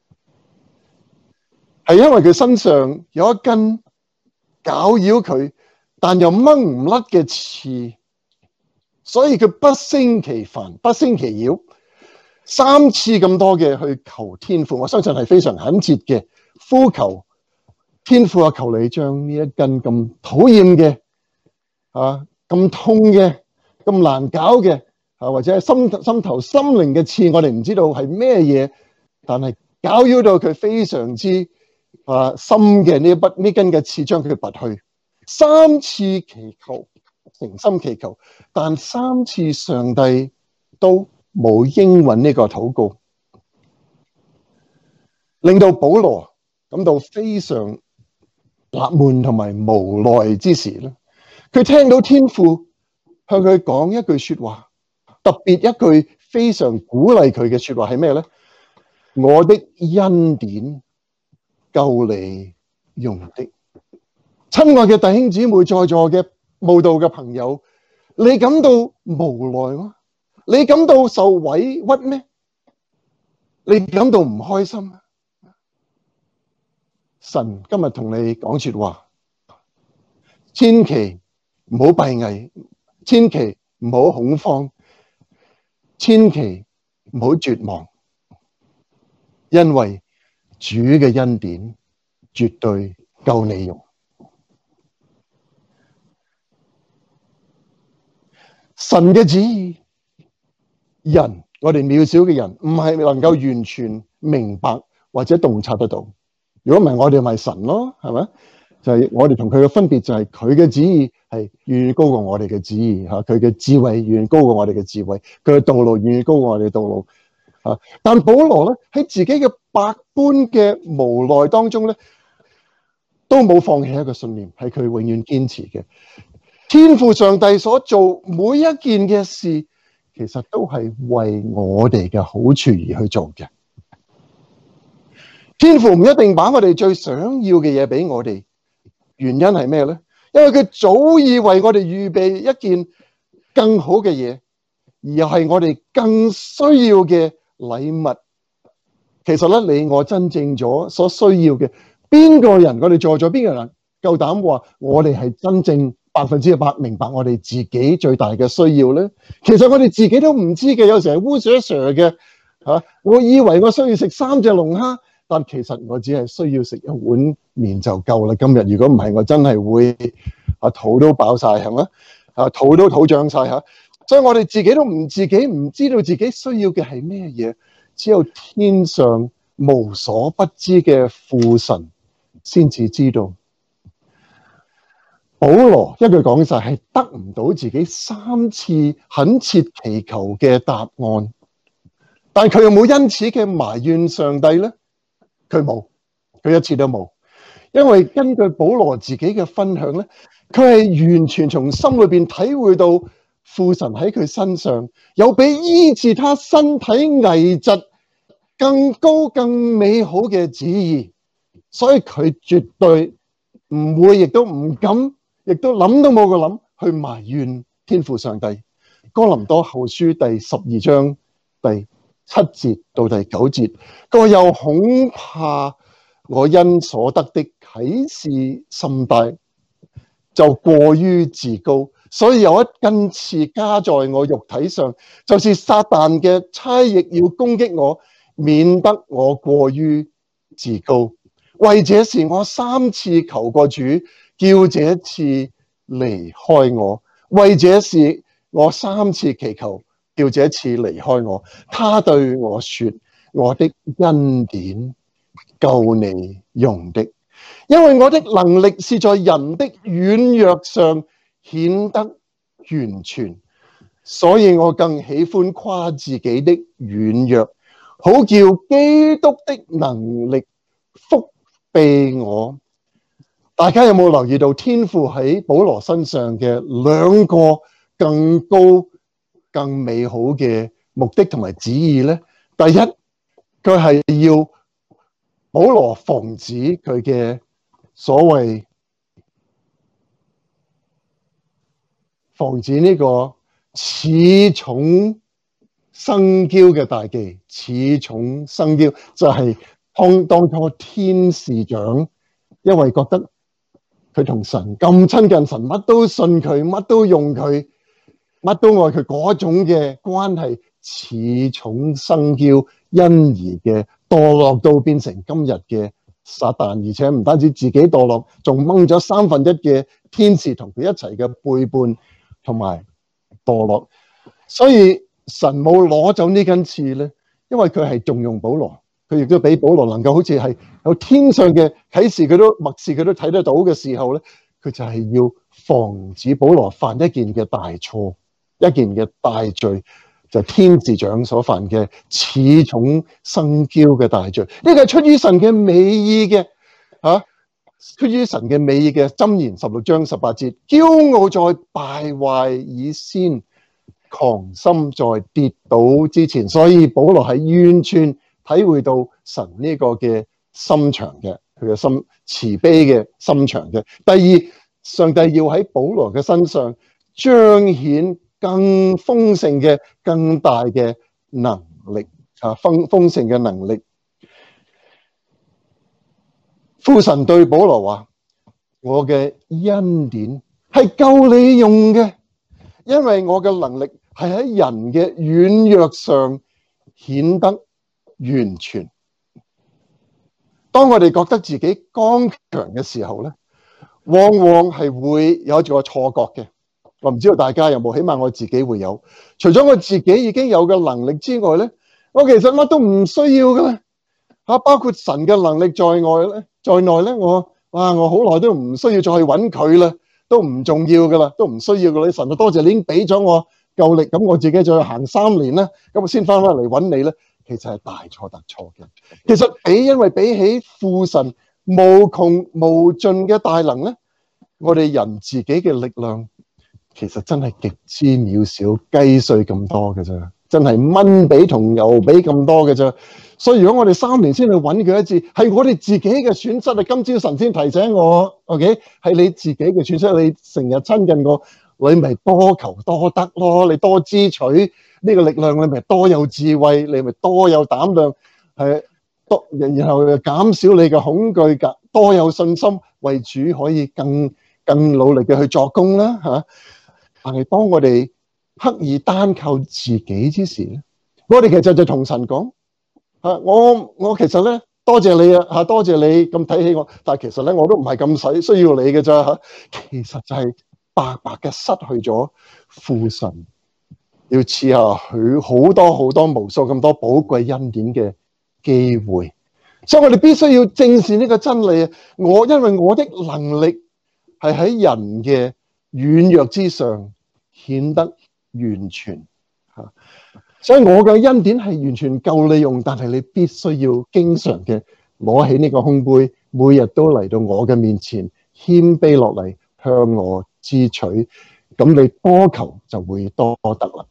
係因為佢身上有一根攪擾佢，但又掹唔甩嘅刺，所以佢不勝其煩，不勝其擾。3次咁多嘅去求天父，我相信係非常懇切嘅呼求天父求你將呢一根咁討厭嘅咁痛嘅咁難搞嘅或者係心頭心靈嘅刺，我哋唔知道係咩嘢，但係攪擾到佢非常之深嘅呢根嘅刺，將佢拔去。3次祈求，誠心祈求，但3次上帝都冇應允呢個禱告，令到保羅感到非常納悶同埋無奈之時咧，佢聽到天父向佢講一句說話，特別一句非常鼓勵佢嘅說話係咩咧？我的恩典夠你用的。親愛嘅弟兄姊妹，在座嘅慕道嘅朋友，你感到無奈嗎？你感到受委屈咩？你感到唔開心？神今日同你講說話，千祈唔好閉翳，千祈唔好恐慌，千祈唔好絕望，因為主嘅恩典絕對夠你用。神嘅旨意，我哋渺小嘅人唔係能夠完全明白或者洞察得到。如果唔係，我哋咪神咯，係咪？就係我哋同佢嘅分別，就係佢嘅旨意係遠遠高過我哋嘅旨意，佢嘅智慧遠遠高過我哋嘅智慧，佢嘅道路遠遠高過我哋嘅道路。但保羅咧喺自己嘅百般嘅無奈當中咧，都冇放棄一個信念，係佢永遠堅持嘅。天父上帝所做每一件嘅事，其實都係為我哋嘅好處而去做嘅。天父唔一定把我哋最想要嘅嘢俾我哋， 原因係咩咧？因為佢早已為我哋預備一件更好嘅嘢，而又係我哋更需要嘅禮物。其實咧，你我真正所需要嘅，邊個人我哋在座邊個人夠膽話我哋係真正100%明白我哋自己最大嘅需要咧？其實我哋自己都唔知嘅，有時係烏蛇蛇嘅嚇。我以為我需要食3隻龍蝦，但其實我只係需要食1碗麵就夠啦。今日如果唔係，我真係會肚都飽晒，係咪？肚都肚脹晒嚇。所以我哋自己都唔知道自己需要嘅係咩嘢。只有天上無所不知嘅父神先至知道。保羅一句講晒係得唔到自己3次懇切祈求嘅答案，但佢又冇因此嘅埋怨上帝呢？佢冇，佢一次都冇。因為根據保羅自己嘅分享呢，佢係完全從心裏邊體會到父神喺佢身上有比醫治他身體危疾更高更美好嘅旨意，所以佢絕對唔會，亦都唔敢，亦都諗都冇個諗去埋怨天父上帝。哥林多後書第12章第7節到第9節，個又恐怕我因所得的啟示甚大，就過於自高，所以有一根刺加在我肉體上，就是撒旦嘅差役要攻擊我，免得我過於自高。為這事我3次求過主，叫這刺離開我。為這事我3次祈求，叫這刺離開我。他對我說：我的恩典夠你用的，因為我的能力是在人的軟弱上顯得完全，所以我更喜歡誇自己的軟弱，好叫基督的能力覆庇我。大家有冇留意到天父喺保羅身上嘅2個更高更美好嘅目的同埋旨意呢？第一，佢係要保羅防止佢嘅所謂防止呢個恃寵生驕嘅大忌。恃寵生驕就係當初天使長，因為覺得佢同神咁親近，神乜都信佢，乜都用佢，乜都愛佢嗰種嘅關係，恃寵生驕，因而嘅墮落到變成今日嘅撒旦，而且唔單止自己墮落，仲掹咗1/3嘅天使同佢一齊嘅背叛同埋墮落。所以神冇攞走呢根刺咧，因為佢係重用保羅，佢亦都俾保羅能夠好似係有天上嘅啟示，佢都默示，佢都睇得到嘅時候咧，佢就係要防止保羅犯一件嘅大錯，一件嘅大罪，就係天使長所犯嘅恃寵生驕嘅大罪。呢個係出於神嘅美意嘅，出於神嘅美意嘅。箴言16章18節，驕傲在敗壞以先，狂心在跌倒之前。所以保羅係完全體會到神呢個嘅心腸嘅，佢嘅心慈悲嘅心腸嘅。第二，上帝要喺保羅嘅身上彰顯更豐盛嘅、更大嘅能力，豐盛嘅能力。父神對保羅話：我嘅恩典係夠你用嘅，因為我嘅能力係喺人嘅軟弱上顯得完全。當我哋覺得自己剛強嘅時候咧，往往係會有一個錯覺嘅。我唔知道大家有冇，起碼我自己會有。除咗我自己已經有嘅能力之外咧，我其實乜都唔需要噶啦。包括神嘅能力在內咧，我好耐都唔需要再去揾佢啦，都唔重要噶啦，都唔需要噶啦。神啊，多謝你已經俾咗我夠力，咁我自己再去行3年啦，咁我先翻嚟揾你咧。其實係大錯特錯嘅。其實因為比起父神無窮無盡嘅大能咧，我哋人自己嘅力量其實真係極之渺小，雞碎咁多嘅啫。 真係蚊比同牛比咁多嘅啫。所以如果我哋3年先去揾佢一次，係我哋自己嘅損失啊！今朝神先提醒我 ，OK， 係你自己嘅損失。你成日親近我，你咪多求多得咯。你多支取呢個力量，你咪多有智慧，你咪多有膽量，係多，然後減少你嘅恐懼，多有信心，為主可以更努力嘅去作工啦嚇。但係當我哋刻意單靠自己之時咧，我哋其實就同神講。我其實咧多謝你啊，多謝你咁睇起我，但係其實咧我都唔係咁需要你嘅咋嚇。其實就係白白嘅失去咗父神要賜下佢好多無數咁多寶貴恩典嘅機會，所以我哋必須要正視呢個真理啊！因為我的能力係喺人嘅軟弱之上顯得完全嚇。所以我嘅恩典係完全夠你用，但係你必須要經常嘅攞起呢個空杯，每日都嚟到我嘅面前，謙卑落嚟向我支取，咁你多求就會多得啦。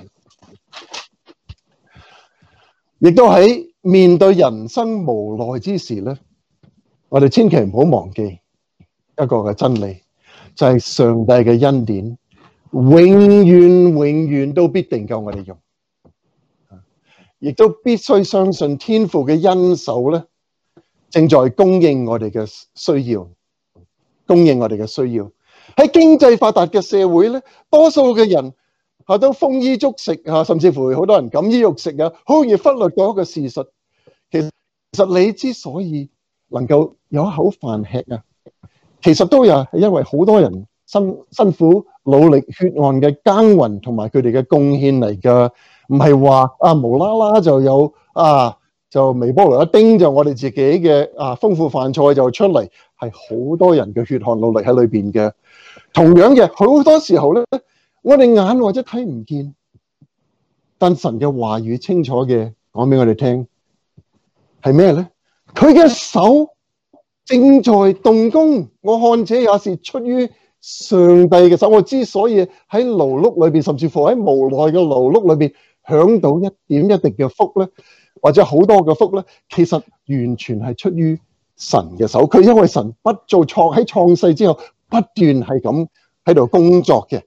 亦都喺面對人生無奈之時咧，我哋千祈唔好忘記一個嘅真理，就係上帝嘅恩典永遠都必定夠我哋用。亦都必須相信天父嘅恩手咧，正在供應我哋嘅需要，供應我哋嘅需要。喺經濟發達嘅社會咧，多數嘅人都豐衣足食甚至乎好多人錦衣玉食啊，好容易忽略咗一個事實。其實你之所以能夠有一口飯吃啊，其實都係因為好多人辛苦努力血汗嘅耕耘同埋佢哋嘅貢獻嚟㗎。唔係話無啦啦就有就微波爐一叮就我哋自己嘅豐富飯菜就出嚟，係好多人嘅血汗努力喺裏邊嘅。同樣嘅，好多時候咧，我哋眼或者睇唔見，但神嘅話語清楚嘅講俾我哋聽，係咩咧？佢嘅手正在動工，我看這也是出於上帝嘅手。我之所以喺勞碌裏邊，甚至乎喺無奈嘅勞碌裏邊，享到一點一滴嘅福咧，或者好多嘅福咧，其實完全係出於神嘅手。佢因為神喺創世之後不斷係咁喺度工作嘅，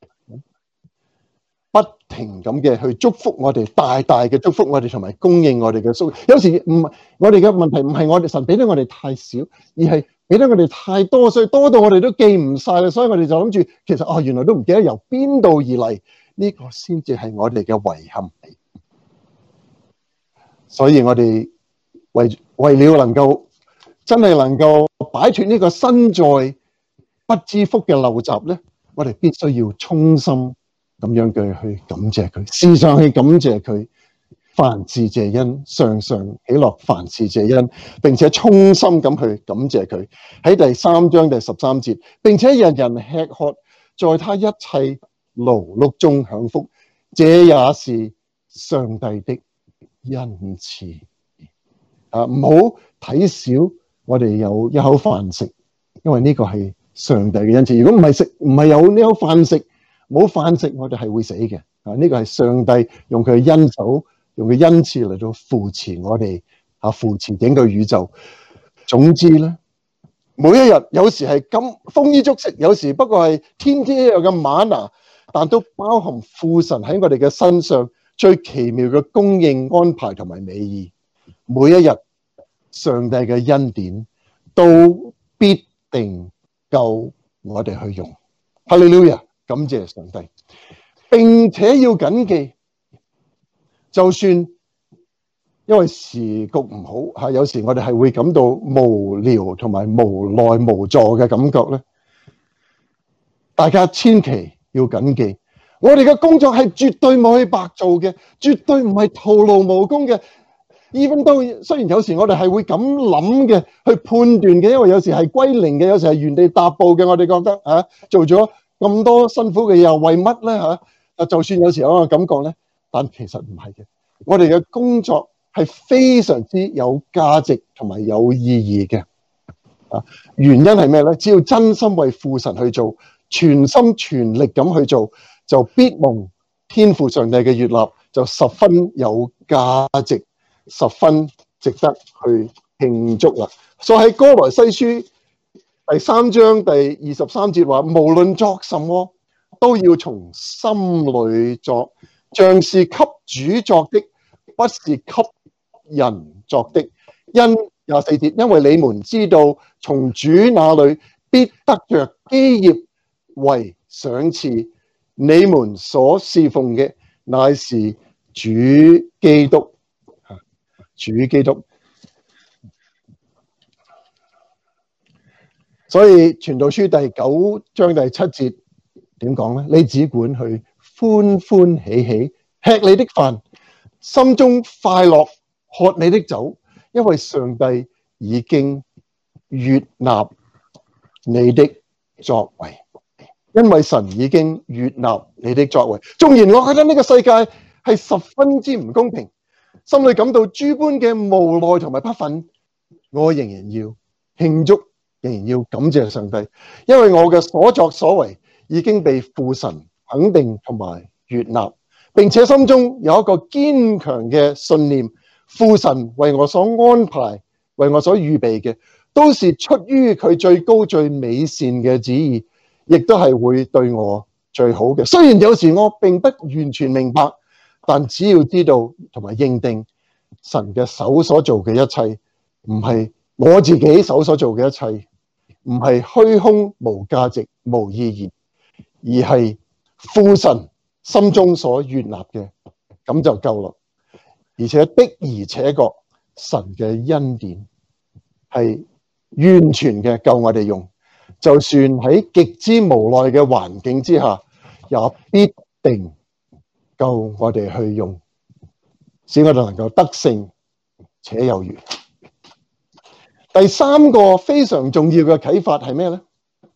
不停咁嘅去祝福我哋，大嘅祝福我哋，同埋供應我哋嘅需要。有時我哋嘅問題唔係我哋神俾得我哋太少，而係俾得我哋太多，所以多到我哋都記唔晒啦。所以我哋就諗住，其實原來都唔記得由邊度而嚟。呢個先至係我哋嘅遺憾，所以我哋為了能夠真係能夠擺脫呢個身在不知福嘅陋習咧，我哋必須要衷心咁樣嘅去感謝佢，時常去感謝佢，凡事謝恩，常常喜樂，凡事謝恩，並且衷心咁去感謝佢。喺第3章第13節，並且人人吃喝，在他一切勞碌中享福，這也是上帝的恩賜。唔好睇小我哋有一口飯食，因為呢個係上帝嘅恩賜。如果唔係有呢口飯食，冇飯食，我哋係會死嘅。呢個係上帝用佢嘅恩手，用佢恩賜嚟到扶持我哋，扶持整個宇宙。總之咧，每一日有時係咁豐衣足食，有時不過係天天有嘅嗎哪，但都包含父神喺我哋嘅身上最奇妙嘅供應安排同埋美意。每一日上帝嘅恩典都必定夠我哋去用。哈利路亞，感謝上帝，並且要謹記，就算因為時局唔好，有時我哋係會感到無聊同埋無奈無助嘅感覺咧。大家千祈要謹記，我哋嘅工作係絕對冇去白做嘅，絕對唔係徒勞無功嘅。even 都雖然有時我哋係會咁諗嘅，去判斷嘅，因為有時係歸零嘅，有時係原地踏步嘅。我哋覺得做咗咁多辛苦嘅嘢，又為乜咧就算有時有個感覺咧，但其實唔係嘅。我哋嘅工作係非常之有價值同埋有意義嘅。原因係咩咧？只要真心為父神去做，全心全力咁去做，就必蒙天父上帝嘅悅納， 就十分有價值，十分值得去慶祝啦。所以喺歌羅西書第3章第23節話，無論作什麼，都要從心裏作，像是給主作的，不是給人作的。24節，因為你們知道，從主那裏必得着基業為賞賜。你們所侍奉嘅乃是主基督，主基督。所以傳道書第9章第7節點講呢？你只管去歡歡喜喜吃你的飯，心中快樂喝你的酒，因為上帝已經悅納你的作為。因為神已經悅納你的作為。縱然我覺得呢個世界係十分之唔公平，心裏感到諸般嘅無奈同埋不忿，我仍然要慶祝，仍然要感謝上帝，因為我嘅所作所為已經被父神肯定同埋悅納，並且心中有一個堅強嘅信念，父神為我所安排、為我所預備嘅，都是出於佢最高最美善嘅旨意，亦都係會對我最好嘅。雖然有時我並不完全明白，但只要知道同埋認定神嘅手所做嘅一切，唔係我自己手所做嘅一切，唔係虛空無價值無意義，而係父神心中所悅納嘅，咁就夠啦。而且的而且確，神嘅恩典係完全嘅夠我哋用。就算喺極之無奈嘅環境之下，也必定夠我哋去用，使我哋能夠得勝且有餘。第三個非常重要嘅啟發係咩呢？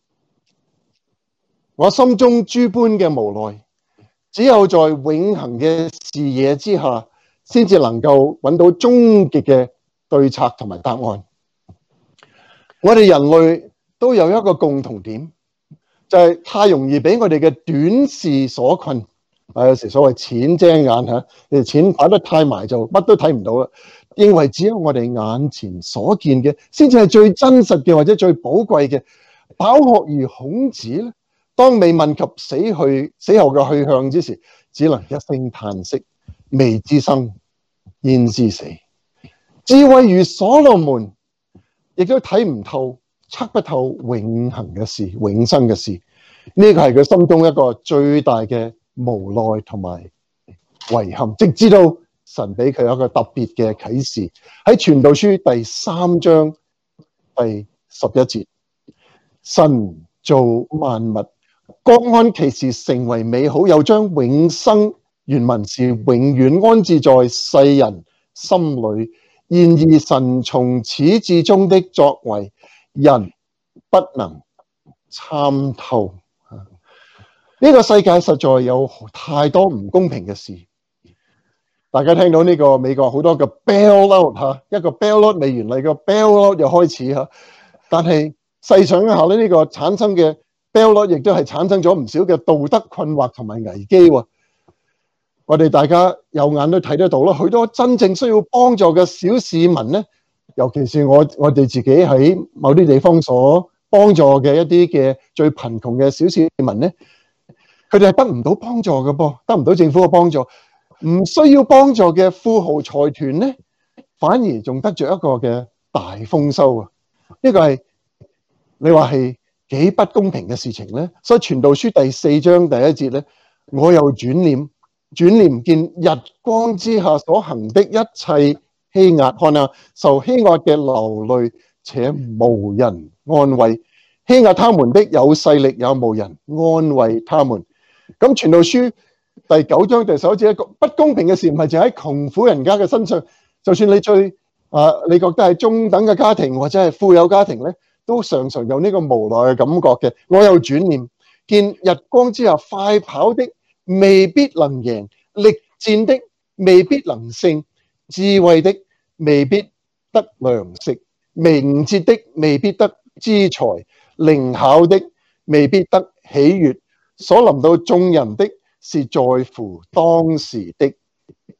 我心中諸般嘅無奈，只有在永恆嘅視野之下，先至能夠揾到終極嘅對策同埋答案。我哋人類都有一個共同點，就係太容易俾我哋嘅短視所困。有時所謂淺遮眼嚇，你哋錢擺得太埋就乜都睇唔到啦。認為只有我哋眼前所見嘅，先至係最真實嘅或者最寶貴嘅。飽學而孔子咧，當未問及死後嘅去向之時，只能一聲嘆息：未知生，焉知死？智慧如所羅門，亦都睇唔透、測不透永恆嘅事、永生嘅事。呢個係佢心中一個最大嘅無奈同埋遺憾。直至到神俾佢一個特別嘅啟示，喺傳道書第3章第11節，神造萬物，各按其時成為美好，又將永生原文是永遠安置在世人心裏。然而神從始至終的作為，人不能參透。呢個世界實在有太多唔公平嘅事。大家聽到呢個美國好多嘅 bailout 嚇，一個 bailout未完嚟，個 bailout 又開始嚇。但係細想一下咧，呢個產生嘅 bailout 亦都係產生咗唔少嘅道德困惑同埋危機喎。我哋大家有眼都睇得到啦，許多真正需要幫助嘅小市民咧，尤其是我哋自己喺某啲地方所幫助嘅一啲嘅最貧窮嘅小市民咧，佢哋係得唔到幫助嘅噃，得唔到政府嘅幫助。唔需要幫助嘅富豪財團咧，反而仲得着一個嘅大豐收啊！呢個係你話係幾不公平嘅事情咧。所以傳道書第4章第1節咧，我又轉念見日光之下所行的一切欺壓，看啊，受欺壓嘅流淚，且無人安慰；欺壓他們的有勢力，也無人安慰他們。咁傳道書第9章第11節，一個不公平嘅事唔係淨喺窮苦人家嘅身上，就算你你覺得係中等嘅家庭或者係富有家庭咧，都常常有呢個無奈嘅感覺嘅。我又轉念見日光之下快跑的未必能贏，力戰的未必能勝，智慧的未必得糧食，明哲的未必得資財，靈巧的未必得喜悅。所臨到眾人的是在乎當時的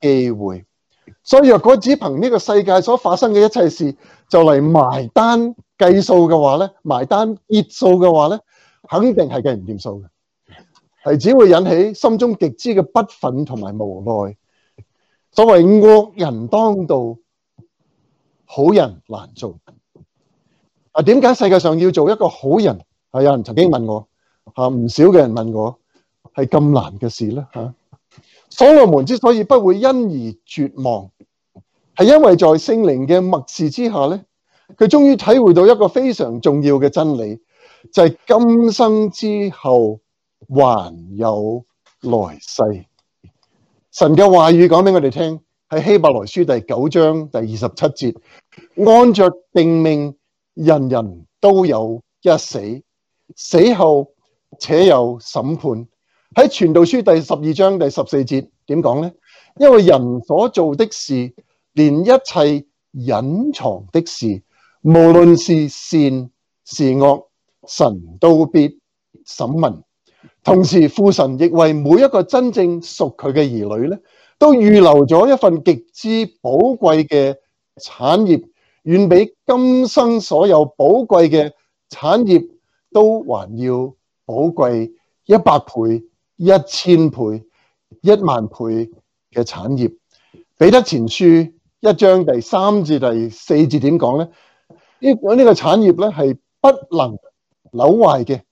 機會。所以若果只憑呢個世界所發生嘅一切事就嚟埋單計數嘅話咧，埋單結數嘅話咧，肯定係計唔掂數嘅，係只會引起心中極之嘅不忿同埋無奈。所謂惡人當道，好人難做。點解世界上要做一個好人？有人曾經問我，唔少嘅人問我，係咁難嘅事咧嚇。所羅門之所以不會因而絕望，係因為在聖靈嘅默示之下咧，佢終於體會到一個非常重要嘅真理，就係今生之後還有來世。神嘅話語講俾我哋聽，喺希伯來書第9章第27節，按着定命，人人都有一死，死後且有審判。喺傳道書第12章第14節點講呢？因為人所做的事，連一切隱藏的事，無論是善是惡，神都必審問。同時父神亦為每一個真正屬佢嘅兒女咧，都預留咗一份極之寶貴嘅產業，遠比今生所有寶貴嘅產業都還要寶貴100倍、1000倍、10000倍嘅產業。彼得前書1章第3至第4節點講咧？呢個產業咧係不能朽壞嘅，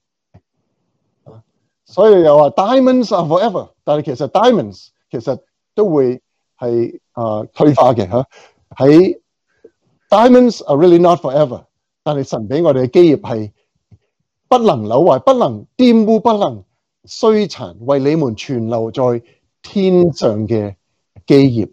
所以又話 diamonds are forever， 但係其實 diamonds 其實都會係退化嘅嚇。喺 diamonds are really not forever， 但係神俾我哋嘅基業係不能朽壞、不能玷污、不能衰殘，為你們存留在天上嘅基業。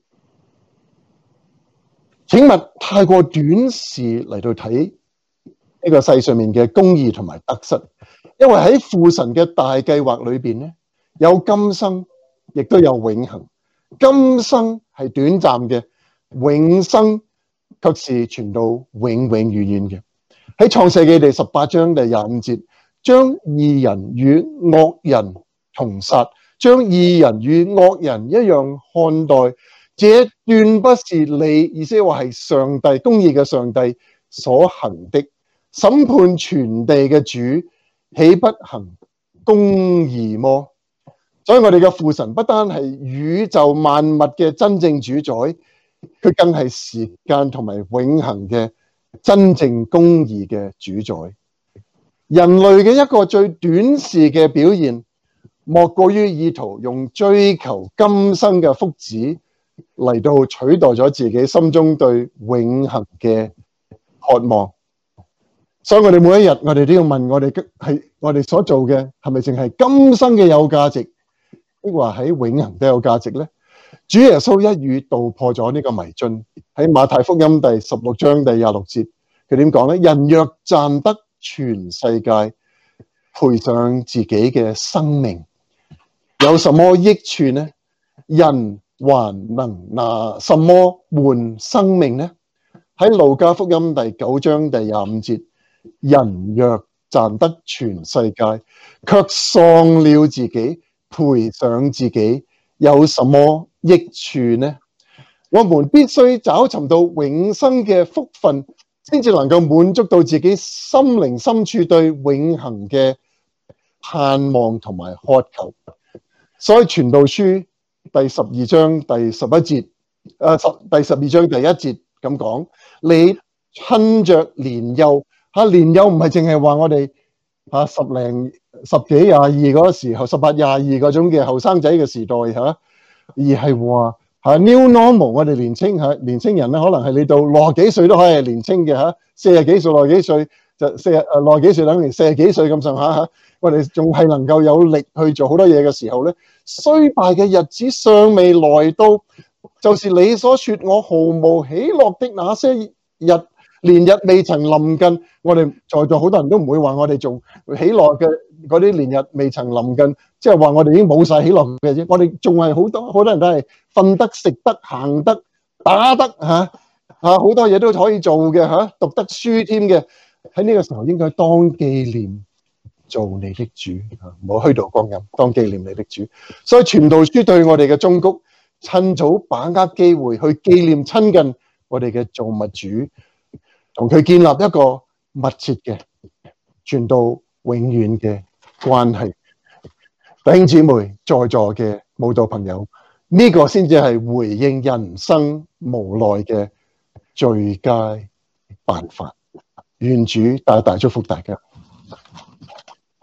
請勿太過短視嚟到睇呢個世上面嘅公義同埋得失，因為喺父神嘅大計劃裏邊咧，有今生，亦都有永恆。今生係短暫嘅，永生卻是傳到永永遠遠嘅。喺創世記第18章第25節，將義人與惡人同殺，將義人與惡人一樣看待，這斷不是你，意思話係上帝公義嘅上帝所行的。審判全地嘅主，豈不行公義麼？所以我哋嘅父神不單係宇宙萬物嘅真正主宰，佢更係時間同埋永恆嘅真正公義嘅主宰。人類嘅一個最短視嘅表現，莫過於意圖用追求今生嘅福祉嚟到取代咗自己心中對永恆嘅渴望。所以我哋每一日，我哋都要問我哋所做嘅係咪淨係今生嘅有價值，抑或喺永恆都有價值呢？主耶穌一語道破咗呢個迷津。喺馬太福音第16章第26節，佢點講呢？人若賺得全世界，賠上自己嘅生命，有什麼益處呢？人還能拿什麼換生命呢？喺路加福音第9章第25節，人若賺得全世界，卻喪了自己，賠上自己，有什麼益處呢？我們必須找尋到永生嘅福分，先至能夠滿足到自己心靈深處對永恆嘅盼望同埋渴求。所以傳道書第12章第11節，第12章第1節咁講：你趁着年幼，年幼唔係淨係話我哋十幾廿二嗰個時候，18、22嗰種嘅後生仔嘅時代而係話new normal， 我哋年青人咧，可能係你到60幾歲都可以係年青嘅40幾歲、60幾歲就60幾歲等於40幾歲咁上下我哋仲係能夠有力去做好多嘢嘅時候咧，衰敗嘅日子尚未來到，就是你所說我毫無喜樂的那些日，年日未曾臨近。我哋在座好多人都唔會話我哋仲喜樂嘅嗰啲年日未曾臨近，即係話我哋已經冇晒喜樂嘅啫。我哋仲係好多人都係瞓得、食得、行得、打得好多嘢都可以做嘅讀得書添嘅。喺呢個時候應該當紀念做你的主，唔好虛度光陰，當紀念你的主。所以傳道書對我哋嘅忠告趁早把握機會去紀念親近我哋嘅造物主，同佢建立一個密切嘅傳到永遠嘅關係。弟兄姊妹，在座嘅慕道朋友，呢個先至係回應人生無奈嘅最佳辦法。願主大大祝福大家。